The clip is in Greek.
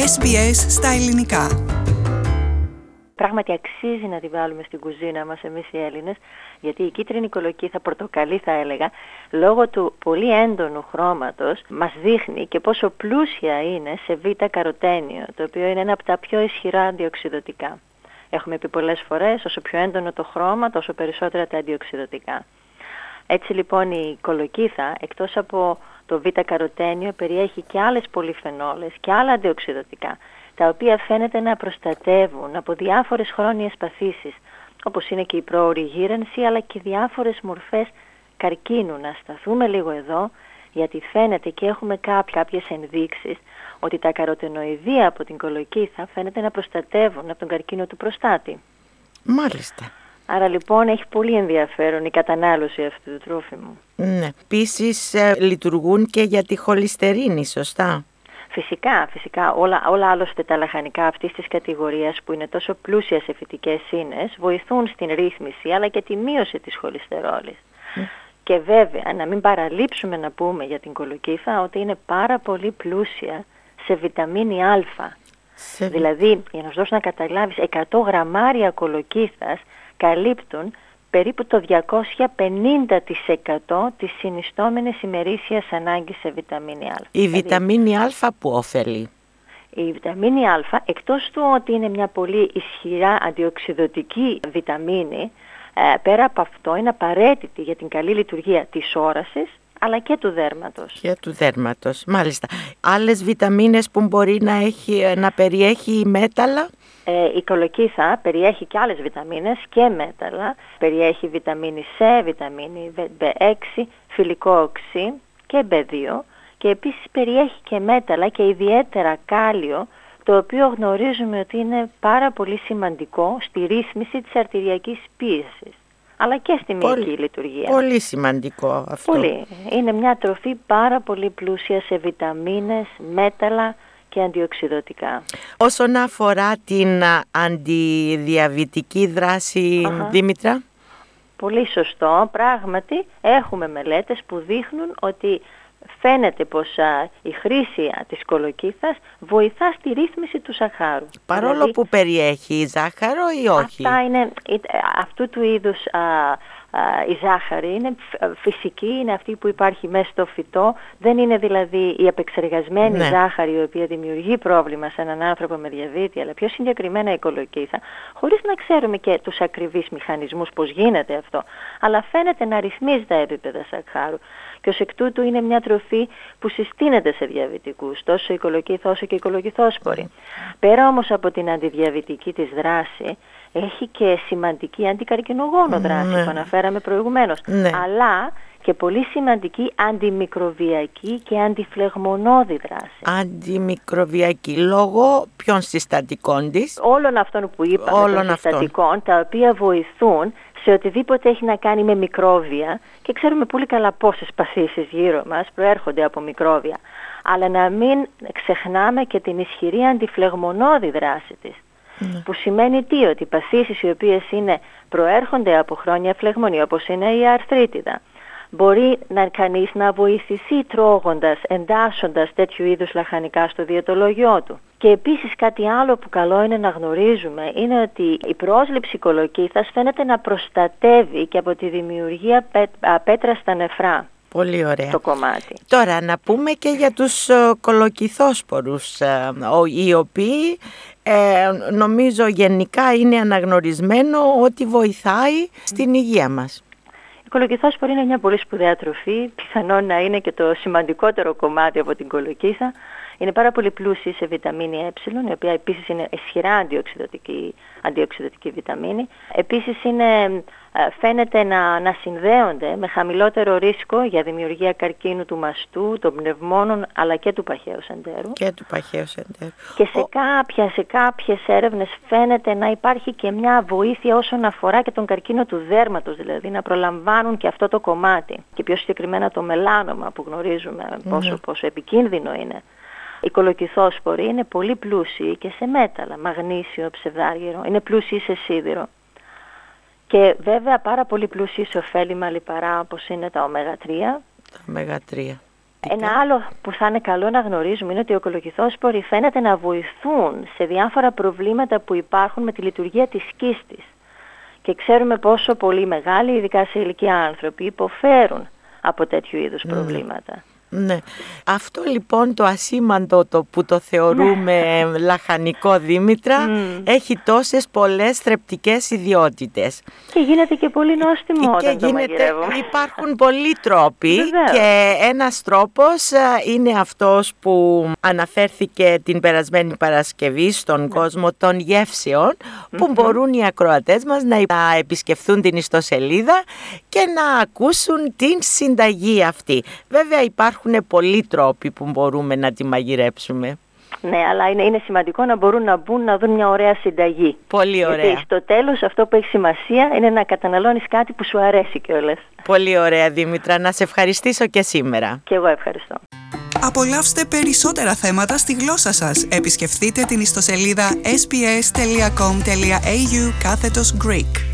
SBS στα ελληνικά. Πράγματι αξίζει να τη βάλουμε στην κουζίνα μας εμείς οι Έλληνες, γιατί η κίτρινη κολοκύθα, πορτοκαλί θα έλεγα, λόγω του πολύ έντονου χρώματος μας δείχνει και πόσο πλούσια είναι σε β-καροτένιο, το οποίο είναι ένα από τα πιο ισχυρά αντιοξυδοτικά. Έχουμε πει πολλές φορές, όσο πιο έντονο το χρώμα, τόσο περισσότερα τα αντιοξυδοτικά. Έτσι λοιπόν η κολοκύθα, εκτός από το β-καροτένιο, περιέχει και άλλες πολυφενόλες και άλλα αντιοξυδοτικά, τα οποία φαίνεται να προστατεύουν από διάφορες χρόνιες παθήσεις, όπως είναι και η πρόωρη γύρανση, αλλά και διάφορες μορφές καρκίνου. Να σταθούμε λίγο εδώ, γιατί φαίνεται και έχουμε κάποιες ενδείξεις ότι τα καροτενοειδεία από την κολοκύθα φαίνεται να προστατεύουν από τον καρκίνο του προστάτη. Μάλιστα. Άρα λοιπόν έχει πολύ ενδιαφέρον η κατανάλωση αυτού του τρόφιμου. Ναι. Επίσης λειτουργούν και για τη χολυστερίνη, σωστά? Φυσικά. Όλα άλλωστε τα λαχανικά αυτής της κατηγορίας, που είναι τόσο πλούσια σε φυτικές ίνες, βοηθούν στην ρύθμιση αλλά και τη μείωση της χολυστερόλης. Και βέβαια να μην παραλείψουμε να πούμε για την κολοκύθα ότι είναι πάρα πολύ πλούσια σε βιταμίνη Α. Δηλαδή, για να σου δώσω να καταλάβεις, 100 γραμμάρια κολοκύθας καλύπτουν περίπου το 250% της συνιστόμενης ημερήσιας ανάγκης σε βιταμίνη Α. Η βιταμίνη Α που ωφελεί? Η βιταμίνη Α, εκτός του ότι είναι μια πολύ ισχυρά αντιοξυδοτική βιταμίνη, πέρα από αυτό είναι απαραίτητη για την καλή λειτουργία της όρασης, αλλά και του δέρματος. Και του δέρματος, μάλιστα. Άλλες βιταμίνες που μπορεί να περιέχει η μέταλλα? Η κολοκύθα περιέχει και άλλες βιταμίνες και μέταλλα. Περιέχει βιταμίνη C, βιταμίνη B6, φυλικό οξύ και B2, και επίσης περιέχει και μέταλλα και ιδιαίτερα κάλιο, το οποίο γνωρίζουμε ότι είναι πάρα πολύ σημαντικό στη ρύθμιση της αρτηριακής πίεσης, αλλά και στη μυϊκή λειτουργία. Πολύ σημαντικό αυτό. Πολύ. Είναι μια τροφή πάρα πολύ πλούσια σε βιταμίνες, μέταλλα και αντιοξυδοτικά. Όσον αφορά την αντιδιαβητική δράση, Δήμητρα? Πολύ σωστό. Πράγματι έχουμε μελέτες που δείχνουν ότι φαίνεται πως η χρήση της κολοκύθας βοηθά στη ρύθμιση του ζαχάρου. Παρόλο δηλαδή, που περιέχει ζάχαρο ή όχι? Αυτού του είδους η ζάχαρη είναι φυσική, είναι αυτή που υπάρχει μέσα στο φυτό. Δεν είναι δηλαδή η επεξεργασμένη ζάχαρη η οποία δημιουργεί πρόβλημα σε έναν άνθρωπο με διαβήτη, αλλά πιο συγκεκριμένα η κολοκύθα, χωρίς να ξέρουμε και τους ακριβείς μηχανισμούς πώς γίνεται αυτό, αλλά φαίνεται να ρυθμίζει τα επίπεδα ζαχάρου. Και ως εκ τούτου είναι μια τροφή που συστήνεται σε διαβητικούς, τόσο η κολοκύθα όσο και η κολοκυθόσπορη. Πέρα όμως από την αντιδιαβητική της δράση, έχει και σημαντική αντικαρκινογόνο δράση που αναφέραμε προηγουμένως, αλλά και πολύ σημαντική αντιμικροβιακή και αντιφλεγμονώδη δράση. Αντιμικροβιακή, λόγω ποιων συστατικών της? Όλων αυτών που είπαμε, των συστατικών, τα οποία βοηθούν σε οτιδήποτε έχει να κάνει με μικρόβια, και ξέρουμε πολύ καλά πόσες παθήσεις γύρω μας προέρχονται από μικρόβια, αλλά να μην ξεχνάμε και την ισχυρή αντιφλεγμονώδη δράση της. Που σημαίνει τι? Ότι οι παθήσεις οι οποίες προέρχονται από χρόνια φλεγμονή, όπως είναι η αρθρίτιδα, μπορεί κανείς να βοηθηθεί τρώγοντας, εντάσσοντας τέτοιου είδους λαχανικά στο διαιτολόγιό του. Και επίσης κάτι άλλο που καλό είναι να γνωρίζουμε είναι ότι η πρόσληψη κολοκύθας φαίνεται να προστατεύει και από τη δημιουργία πέτρα στα νεφρά. Πολύ ωραία. Το κομμάτι. Τώρα να πούμε και για τους κολοκυθόσπορους, οι οποίοι νομίζω γενικά είναι αναγνωρισμένο ότι βοηθάει στην υγεία μας. Η κολοκυθόσπορη είναι μια πολύ σπουδαία τροφή, πιθανόν να είναι και το σημαντικότερο κομμάτι από την κολοκύθα. Είναι πάρα πολύ πλούσια σε βιταμίνη Ε, η οποία επίσης είναι ισχυρά αντιοξυδοτική βιταμίνη. Επίσης φαίνεται να συνδέονται με χαμηλότερο ρίσκο για δημιουργία καρκίνου του μαστού, των πνευμόνων, αλλά και του παχαίου εντέρου. Και σε κάποιες έρευνες φαίνεται να υπάρχει και μια βοήθεια όσον αφορά και τον καρκίνο του δέρματος, δηλαδή να προλαμβάνουν και αυτό το κομμάτι. Και πιο συγκεκριμένα το μελάνομα, που γνωρίζουμε πόσο επικίνδυνο είναι. Η κολοκυθόσπορη είναι πολύ πλούσιοι και σε μέταλλα, μαγνήσιο, ψευδάργυρο, είναι πλούσιοι σε σίδηρο. Και βέβαια πάρα πολύ πλούσιοι σε ωφέλιμα λιπαρά, όπως είναι τα ω3. Τα ω3. πραγματικά. Ένα άλλο που θα είναι καλό να γνωρίζουμε είναι ότι οι κολοκυθόσποροι φαίνεται να βοηθούν σε διάφορα προβλήματα που υπάρχουν με τη λειτουργία της κίστης. Και ξέρουμε πόσο πολύ μεγάλοι, ειδικά σε ηλικία άνθρωποι, υποφέρουν από τέτοιου είδους προβλήματα. Ναι. Αυτό λοιπόν το ασήμαντο που το θεωρούμε λαχανικό, Δήμητρα, έχει τόσες πολλές θρεπτικές ιδιότητες. Και γίνεται και πολύ νόστιμο όταν το μαγειρεύουμε. Υπάρχουν πολλοί τρόποι. Βεβαίως. Και ένας τρόπος είναι αυτός που αναφέρθηκε την περασμένη Παρασκευή στον κόσμο των γεύσεων, που μπορούν οι ακροατές μας να επισκεφθούν την ιστοσελίδα και να ακούσουν την συνταγή αυτή. Βέβαια υπάρχουν πολλοί τρόποι που μπορούμε να τη μαγειρέψουμε. Ναι, αλλά είναι σημαντικό να μπορούν να μπουν να δουν μια ωραία συνταγή. Πολύ ωραία. Γιατί στο τέλος αυτό που έχει σημασία είναι να καταναλώνεις κάτι που σου αρέσει κιόλας. Πολύ ωραία, Δήμητρα. Να σε ευχαριστήσω και σήμερα. Και εγώ ευχαριστώ. Απολαύστε περισσότερα θέματα στη γλώσσα σας. Επισκεφτείτε την ιστοσελίδα sbs.com.au/Greek.